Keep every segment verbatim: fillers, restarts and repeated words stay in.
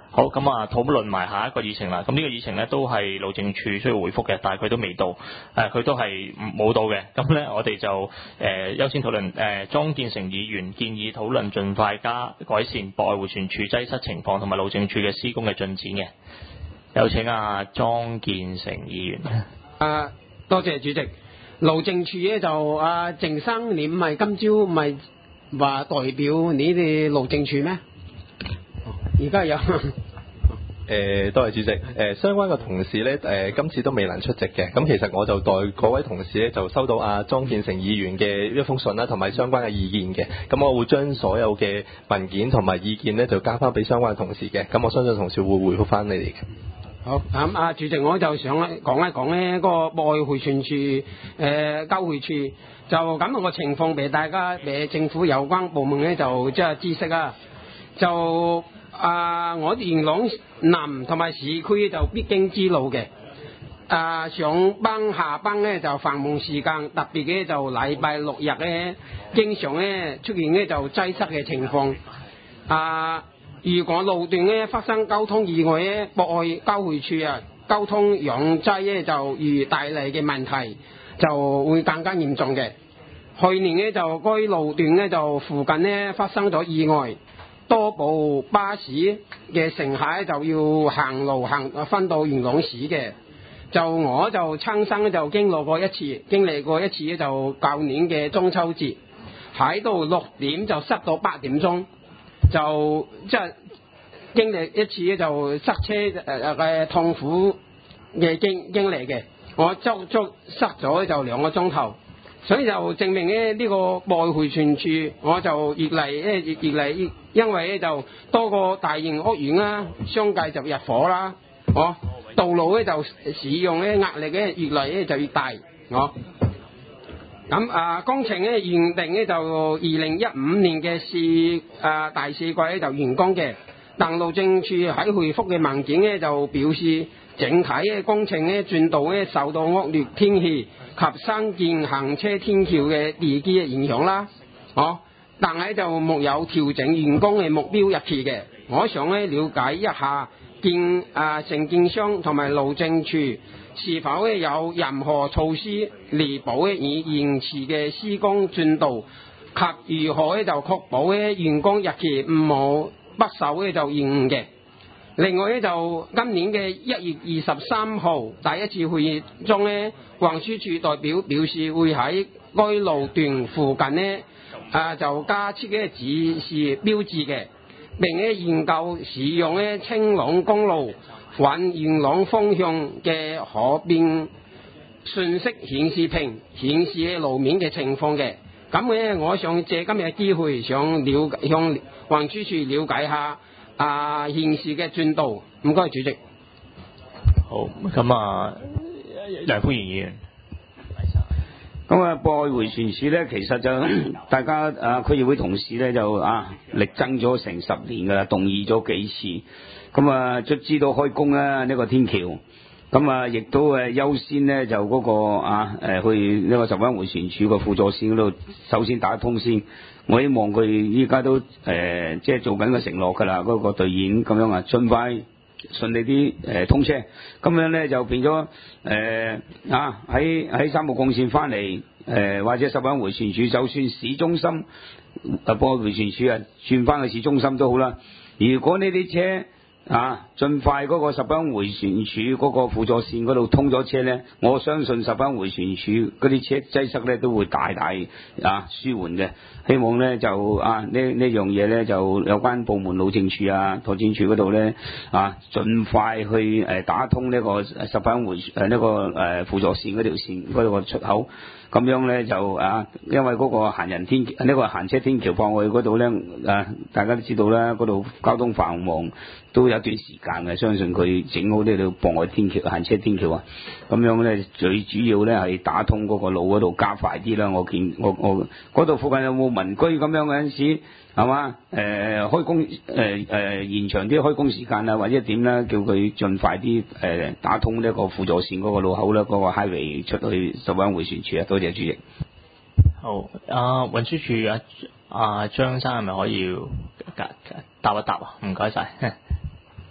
好，咁啊，討論埋下一個議程啦。咁呢個議程咧都係路政署需要回覆嘅，但係佢都未到，誒、呃、佢都係冇到嘅。咁咧我哋就誒、呃、優先討論誒莊建成議員建議討論盡快加改善博愛迴旋處擠塞情況同埋路政署嘅施工嘅進展嘅。有請啊莊建成議員。 啊，多謝主席。路政署咧就啊鄭生，你唔係今朝唔係話代表你哋路政署咩？而家有誒，多謝主席。誒，相關嘅同事咧，誒，今次都未能出席嘅。咁其實我就代各位同事咧，就收到阿莊建成議員嘅一封信啦，同埋相關嘅意見嘅。咁我會將所有嘅文件同埋意見咧，就交翻俾相關嘅同事嘅。咁我相信同事會回覆翻你哋嘅。 好，咁啊，主席，我就想講一講呢個博愛迴旋處誒、呃、交匯處就咁樣個情況俾大家俾政府有關部門咧就即係知悉啊。就啊，我哋元朗南同埋市區就必經之路嘅。啊，上班下班咧就繁忙時間，特別嘅就禮拜六日咧，經常咧出現咧就擠塞嘅情況。啊，如果路段咧發生交通意外咧，博愛交匯處啊，交通擁擠咧就而帶嚟嘅問題就會更加嚴重嘅。去年咧就該路段咧就附近咧發生咗意外，多部巴士嘅乘客就要行路行返到元朗市嘅。就我就親身就經歷過一次，經歷過一次咧就舊年嘅中秋節，喺度六點就塞到八點鐘，就即係經歷一次咧就塞車誒嘅痛苦嘅經經歷嘅，我足足塞咗就兩個鐘頭，所以就證明咧呢個博愛迴旋處我就越嚟咧越越嚟，因為咧就多個大型屋苑啦，相繼就入伙啦，哦。道路咧就使用咧壓力咧越嚟咧就越大，哦。咁啊工程咧原定咧就二零一五年嘅四啊第四季咧就完工嘅，但路政署喺回覆嘅文件咧就表示，整體嘅工程咧進度咧受到惡劣天氣及新建行車天橋嘅地基嘅影響啦，哦。但係就沒有調整完工嘅目標日期嘅，我想咧了解一下。建啊承建商同埋路政署是否咧有任何措施彌補咧已延遲嘅施工進度，及如何咧就確保咧完工日期唔好不受咧就延誤嘅。另外咧就今年嘅一月二十三號第一次會議中咧，運輸署代表表示會喺該路段附近咧啊就加設嘅指示標誌嘅。並且研究使用咧青朗公路往元朗方向嘅可變信息顯示屏，顯示路面嘅情況嘅。咁咧，我想借今日嘅機會，想了解向運輸署了解下啊現時嘅進度。唔該，主席。 好，咁啊，梁歡議員。 咁啊，博愛迴旋處咧，其實就大家啊區議會同事咧就啊力爭咗成十年噶啦，動議咗幾次，咁啊卒之都開工啦呢個天橋，咁啊亦都誒優先咧就嗰個啊誒去呢個十灣迴旋處個輔助線嗰度首先打通先，我希望佢依家都誒即係做緊個承諾噶啦，嗰個隊員咁樣啊盡快順利啲誒、呃、通車，咁樣咧就變咗誒、呃、啊喺喺三號幹線翻嚟誒或者十灣迴旋處，就算市中心啊博愛迴旋處啊轉翻去市中心都好啦。如果呢啲車啊盡快嗰個十灣迴旋處嗰個輔助線嗰度通咗車咧，我相信十灣迴旋處嗰啲車擠塞咧都會大大啊舒緩嘅。希望咧就啊呢呢樣嘢咧就有關部門路政處啊拓展處嗰度咧啊盡快去誒打通呢個十灣迴誒呢個誒輔助線嗰條線嗰個出口，咁樣咧就啊因為嗰個行人天呢、呢個行車天橋放去嗰度咧啊大家都知道啦，嗰度交通繁忙都有一段時間嘅，相信佢整好呢度博愛天橋行車天橋啊，咁樣咧最主要咧係打通嗰個路嗰度加快啲啦。我見我我嗰度附近有冇民居咁樣嗰陣時係嘛誒開工誒誒、呃、延長啲開工時間啊，或者點啦，叫佢盡快啲誒、呃、打通呢個輔助線嗰個路口啦，嗰、嗰個 highway 出去十灣迴旋處啊。多謝主席。 好，啊運輸署啊啊張生係咪可以答答一答啊？唔該晒。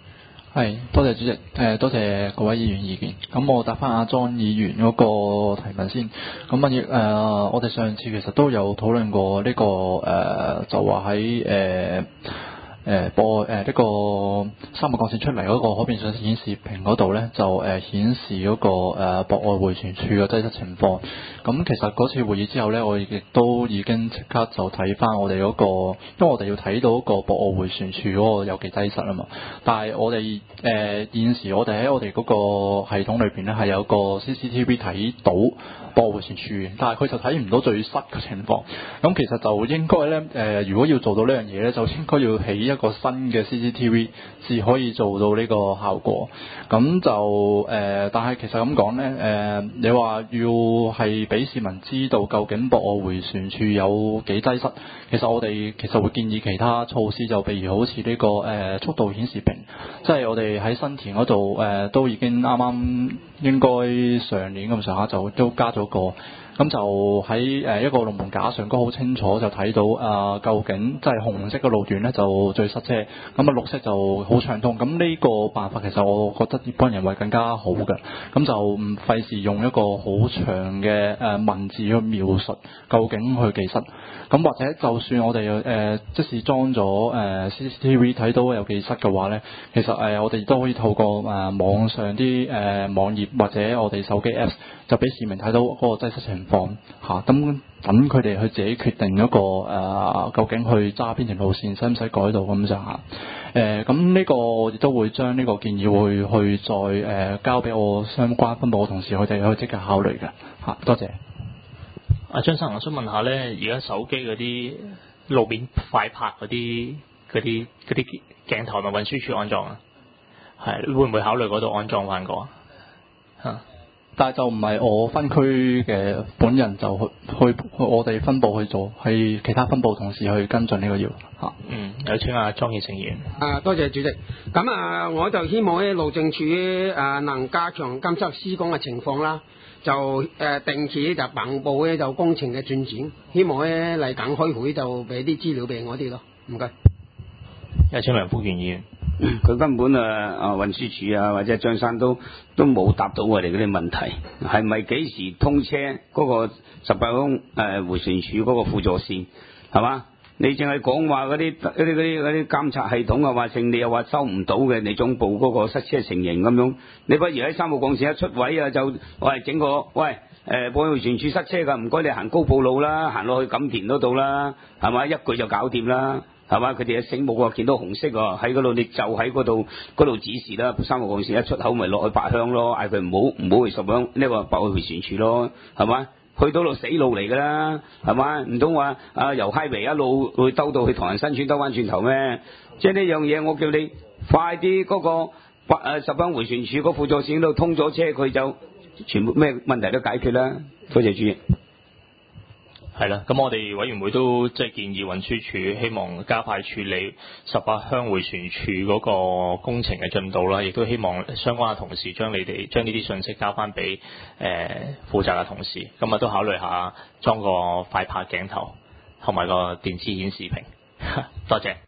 係，多謝主席，誒多謝各位議員意見。咁我答翻阿莊議員嗰個提問先。咁啊，誒、呃、我哋上次其實都有討論過呢、這個誒、呃，就話喺誒誒播誒呢、呃這個三號幹線出嚟嗰個可變信息顯示屏嗰度咧，就誒、呃、顯示嗰、那個誒、呃、博愛迴旋處嘅擠塞情況。咁其實嗰次會議之後咧，我亦都已經即刻就睇翻我哋嗰、那個，因為我哋要睇到個博愛迴旋處嗰個有幾擠塞啊嘛。但係我哋誒、呃、現時我哋喺我哋嗰個系統裏邊咧係有個 C C T V 睇到博愛迴旋處，但係佢就睇唔到最塞嘅情況。咁其實就應該咧誒、呃，如果要做到呢樣嘢咧，就應該要起一個新嘅 C C T V 至可以做到呢個效果。咁就誒、呃，但係其實咁講咧誒，你話要係俾市民知道究竟博愛迴旋處有幾擠塞，其實我哋其實會建議其他措施，就譬如好似呢、這個誒、呃、速度顯示屏，即係我哋喺新田嗰度誒都已經啱啱應該上年咁上下就都加咗個。咁就喺誒一個龍門架上高好清楚就睇到啊、呃，究竟即係紅色嘅路段咧就最塞車，咁啊綠色就好暢通。咁呢個辦法其實我覺得幫人為更加好嘅，咁就唔費事用一個好長嘅誒、呃、文字去描述究竟去幾塞。咁或者就算我哋誒、呃、即使裝咗誒、呃、C C T V 睇到有幾塞嘅話咧，其實誒、呃、我哋都可以透過誒、呃、網上啲誒、呃、網頁或者我哋手機 Apps 就俾市民睇到嗰個擠塞情況嚇，咁等佢哋去自己決定一個誒、呃、究竟去揸邊條路線，使唔使改道咁上下。誒咁呢個亦都會將呢個建議會去再誒、呃、交俾我相關分部嘅同事，佢哋去即刻考慮嘅嚇。多謝。 阿張生，我想問下咧，而家手機嗰啲路面快拍嗰啲嗰啲嗰啲鏡頭，咪運輸署安裝啊？係會唔會考慮嗰度安裝翻個啊？嚇！ 但係就唔係我分區嘅本人就去去我哋分部去做，係其他分部同事去跟進呢個要嚇。 嗯，有請阿莊健成議員。 啊，多謝主席。咁啊，我就希望咧路政署啊能加強監測施工嘅情況啦，就誒、呃、定期就彭報咧就工程嘅進展，希望咧嚟緊開會就俾啲資料俾我哋咯。唔該。 有請梁福元議員。 佢根本啊啊運輸署啊或者張生都都冇答到我哋嗰啲問題，係咪幾時通車嗰個十八鄉誒迴旋處嗰個輔助線係嘛？你淨係講話嗰啲嗰啲嗰啲嗰啲監察系統啊，話剩你又話收唔到嘅，你總部嗰個塞車情形咁樣，你不如喺三號幹線一出位啊就喂整個喂誒博愛迴旋處塞車㗎，唔該你行高埔路啦，行落去錦田嗰度啦，係嘛？一句就搞掂啦。係嘛？佢哋嘅醒目啊，見到紅色啊，喺嗰度你就喺嗰度嗰度指示啦。三號幹線一出口咪落去八鄉咯，嗌佢唔好唔好去十鄉呢個博愛迴旋處咯，係嘛？去到度死路嚟㗎啦，係嘛？唔通話啊由 highway 一路去兜到去唐人新村兜翻轉頭咩？即係呢樣嘢，我叫你快啲嗰、嗰個八誒十鄉迴旋處個輔助線度通咗車，佢就全部咩問題都解決啦。多謝主席。 係啦，咁我哋委員會都即係建議運輸署希望加快處理十八鄉迴旋處嗰個工程嘅進度啦，亦都希望相關嘅同事將你哋將呢啲信息交翻俾誒負責嘅同事，咁啊都考慮下裝個快拍鏡頭同埋個電子顯示屏。多謝。